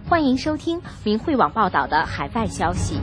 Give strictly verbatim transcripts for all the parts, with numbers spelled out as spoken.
欢迎收听明慧网报道的海外消息。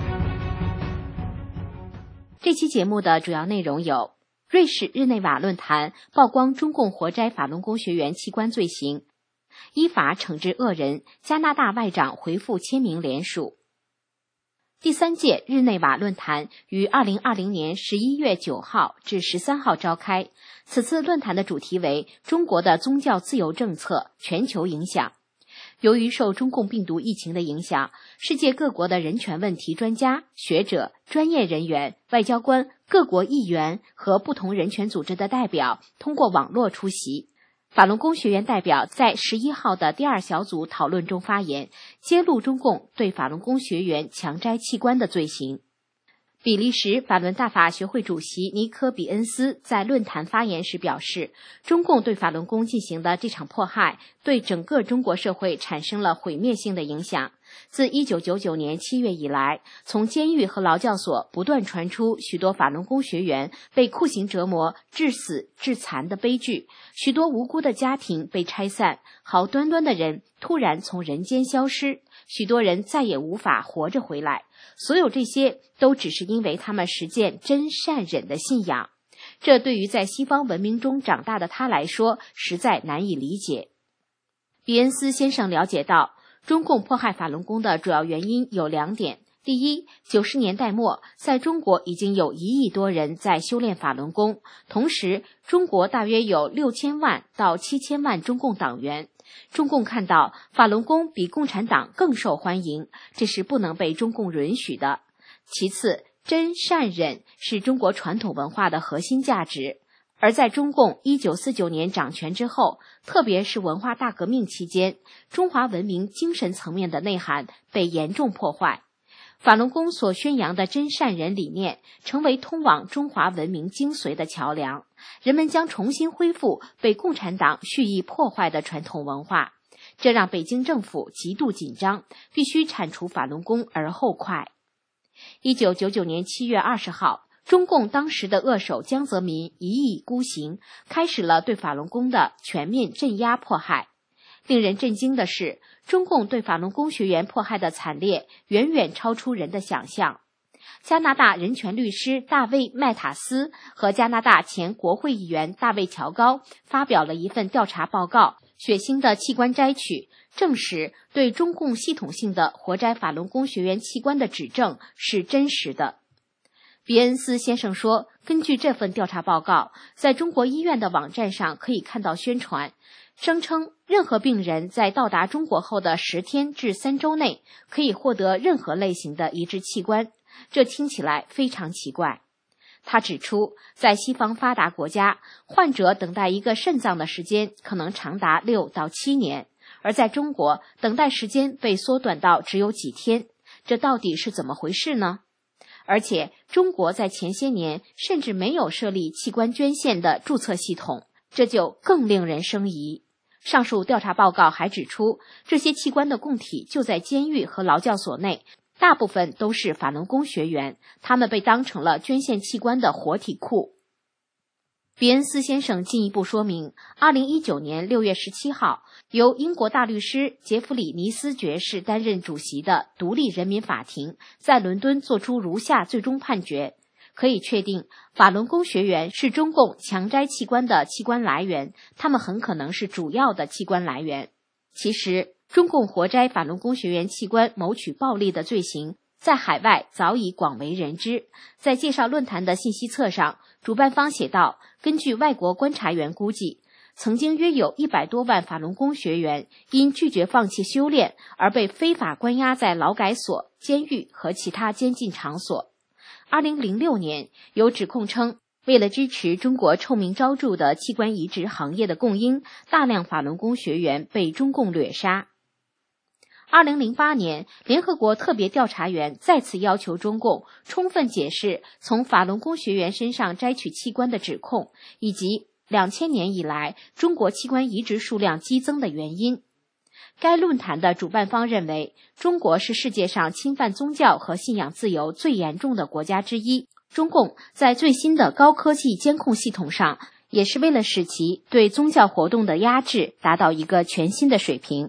这期节目的主要内容有：瑞士日内瓦论坛曝光中共活摘法轮功学员器官罪行，依法惩治恶人，加拿大外长回复签名联署。第三届日内瓦论坛于二零二零年十一月九号至十三号召开，此次论坛的主题为中国的宗教自由政策全球影响。由于受中共病毒疫情的影响，世界各国的人权问题专家、学者、专业人员、外交官、各国议员和不同人权组织的代表通过网络出席。法轮功学员代表在十一号的第二小组讨论中发言，揭露中共对法轮功学员强摘器官的罪行。比利时法轮大法学会主席尼科比恩斯在论坛发言时表示，中共对法轮功进行的这场迫害对整个中国社会产生了毁灭性的影响。自一九九九年七月以来，从监狱和劳教所不断传出许多法轮功学员被酷刑折磨、致死、致残的悲剧，许多无辜的家庭被拆散，好端端的人突然从人间消失，许多人再也无法活着回来。所有这些都只是因为他们实践真善忍的信仰，这对于在西方文明中长大的他来说实在难以理解。比恩斯先生了解到，中共迫害法轮功的主要原因有两点。第一，九十年代末，在中国已经有一亿多人在修炼法轮功，同时中国大约有六千万到七千万中共党员。中共看到法轮功比共产党更受欢迎，这是不能被中共允许的。其次，真善忍是中国传统文化的核心价值，而在中共一九四九年掌权之后，特别是文化大革命期间，中华文明精神层面的内涵被严重破坏。法轮功所宣扬的真善忍理念成为通往中华文明精髓的桥梁，人们将重新恢复被共产党蓄意破坏的传统文化，这让北京政府极度紧张，必须铲除法轮功而后快。一九九九年七月二十号，中共当时的恶手江泽民一意孤行，开始了对法轮功的全面镇压迫害。令人震惊的是，中共对法轮功学员迫害的惨烈远远超出人的想象。加拿大人权律师大卫·麦塔斯和加拿大前国会议员大卫·乔高发表了一份调查报告，血腥的器官摘取，证实对中共系统性的活摘法轮功学员器官的指证是真实的。比恩斯先生说，根据这份调查报告，在中国医院的网站上可以看到宣传，声称任何病人在到达中国后的十天至三周内可以获得任何类型的移植器官，这听起来非常奇怪。他指出，在西方发达国家，患者等待一个肾脏的时间可能长达六到七年，而在中国，等待时间被缩短到只有几天，这到底是怎么回事呢？而且，中国在前些年甚至没有设立器官捐献的注册系统，这就更令人生疑。上述调查报告还指出，这些器官的供体就在监狱和劳教所内，大部分都是法轮功学员，他们被当成了捐献器官的活体库。比恩斯先生进一步说明，二零一九年六月十七号，由英国大律师杰弗里·尼斯爵士担任主席的独立人民法庭在伦敦作出如下最终判决：可以确定，法轮功学员是中共强摘器官的器官来源，他们很可能是主要的器官来源。其实，中共活摘法轮功学员器官谋取暴利的罪行，在海外早已广为人知。在介绍论坛的信息册上，主办方写道，根据外国观察员估计，曾经约有一百多万法轮功学员因拒绝放弃修炼而被非法关押在劳改所、监狱和其他监禁场所。二零零六年，有指控称，为了支持中国臭名昭著的器官移植行业的供应，大量法轮功学员被中共掠杀。二零零八年，联合国特别调查员再次要求中共充分解释从法轮功学员身上摘取器官的指控，以及两千年以来中国器官移植数量激增的原因。该论坛的主办方认为，中国是世界上侵犯宗教和信仰自由最严重的国家之一，中共在最新的高科技监控系统上，也是为了使其对宗教活动的压制达到一个全新的水平。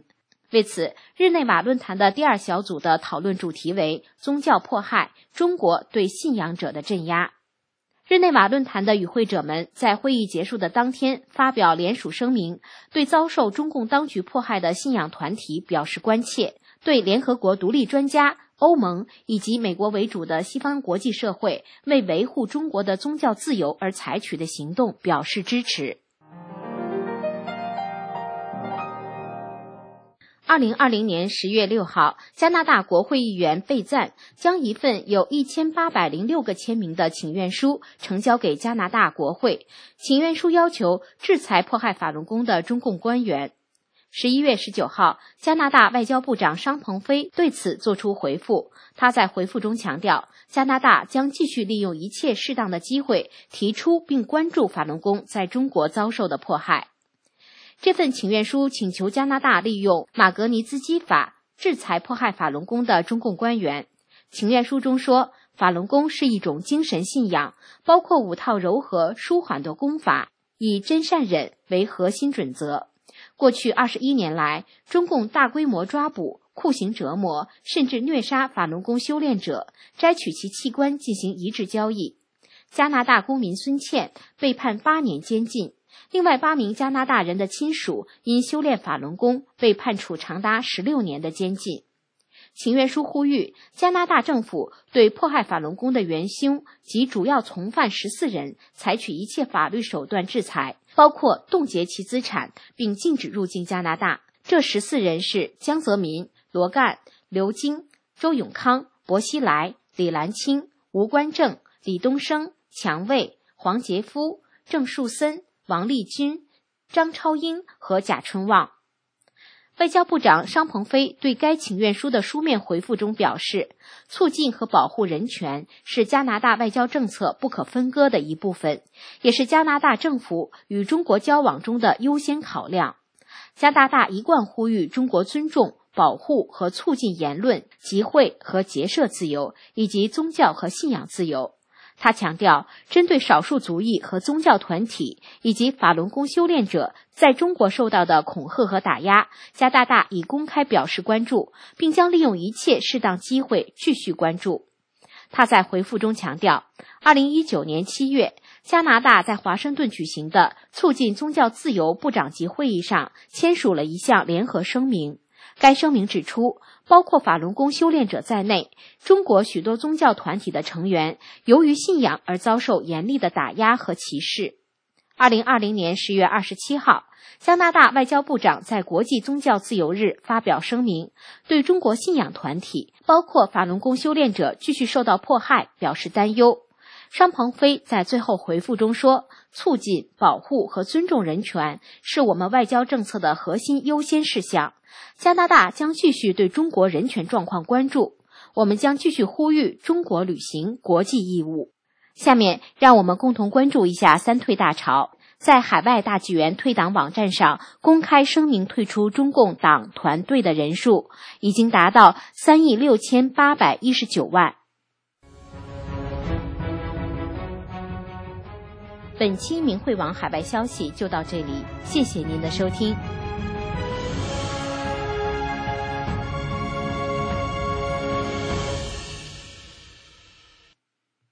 为此，日内瓦论坛的第二小组的讨论主题为宗教迫害，中国对信仰者的镇压。日内瓦论坛的与会者们在会议结束的当天发表联署声明，对遭受中共当局迫害的信仰团体表示关切，对联合国独立专家、欧盟以及美国为主的西方国际社会为维护中国的宗教自由而采取的行动表示支持。二零二零年十月六号，加拿大国会议员贝赞将一份有一千八百零六个签名的请愿书呈交给加拿大国会。请愿书要求制裁迫害法轮功的中共官员。十一月十九号，加拿大外交部长商鹏飞对此作出回复。他在回复中强调，加拿大将继续利用一切适当的机会，提出并关注法轮功在中国遭受的迫害。这份请愿书请求加拿大利用马格尼兹基法制裁迫害法轮功的中共官员。请愿书中说，法轮功是一种精神信仰，包括五套柔和舒缓的功法，以真善忍为核心准则。过去二十一年来，中共大规模抓捕、酷刑折磨，甚至虐杀法轮功修炼者，摘取其器官进行移植交易。加拿大公民孙茜被判八年监禁。另外八名加拿大人的亲属因修炼法轮功被判处长达十六年的监禁。请愿书呼吁加拿大政府对迫害法轮功的元凶及主要从犯十四人采取一切法律手段制裁，包括冻结其资产并禁止入境加拿大。这十四人是江泽民、罗干、刘晶、周永康、薄熙来、李兰清、吴官正、李东升、强卫、黄杰夫、郑树森、王立军、张超英和贾春旺。外交部长商鹏飞对该请愿书的书面回复中表示，促进和保护人权是加拿大外交政策不可分割的一部分，也是加拿大政府与中国交往中的优先考量。加拿大一贯呼吁中国尊重、保护和促进言论、集会和结社自由，以及宗教和信仰自由。他强调，针对少数族裔和宗教团体以及法轮功修炼者在中国受到的恐吓和打压，加拿大已公开表示关注，并将利用一切适当机会继续关注。他在回复中强调，二零一九年七月，加拿大在华盛顿举行的促进宗教自由部长级会议上签署了一项联合声明。该声明指出，包括法轮功修炼者在内，中国许多宗教团体的成员由于信仰而遭受严厉的打压和歧视。二零二零年十月二十七号，加拿大外交部长在国际宗教自由日发表声明，对中国信仰团体，包括法轮功修炼者继续受到迫害表示担忧。商鹏飞在最后回复中说，促进、保护和尊重人权是我们外交政策的核心优先事项。加拿大将继续对中国人权状况关注，我们将继续呼吁中国履行国际义务。下面让我们共同关注一下三退大潮。在海外大纪元退党网站上公开声明退出中共党团队的人数已经达到三亿六千八百一十九万。本期明慧网海外消息就到这里，谢谢您的收听。